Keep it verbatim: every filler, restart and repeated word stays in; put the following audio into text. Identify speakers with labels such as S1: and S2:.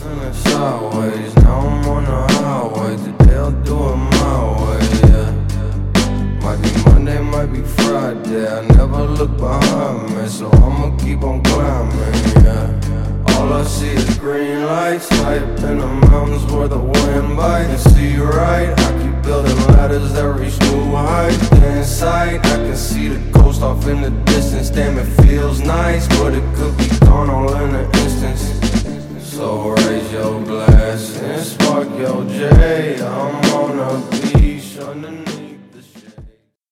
S1: feeling sideways, now I'm on the highway. Today I'll do it my way, yeah. Might be Monday, might be Friday, I never look behind me, so I'ma keep on climbing, yeah. All I see is green lights, high up in the mountains where the wind bites. And see right, I keep building ladders that reach new heights. In sight, I can see the ghost off in the distance, damn it feels nice, but it could be gone all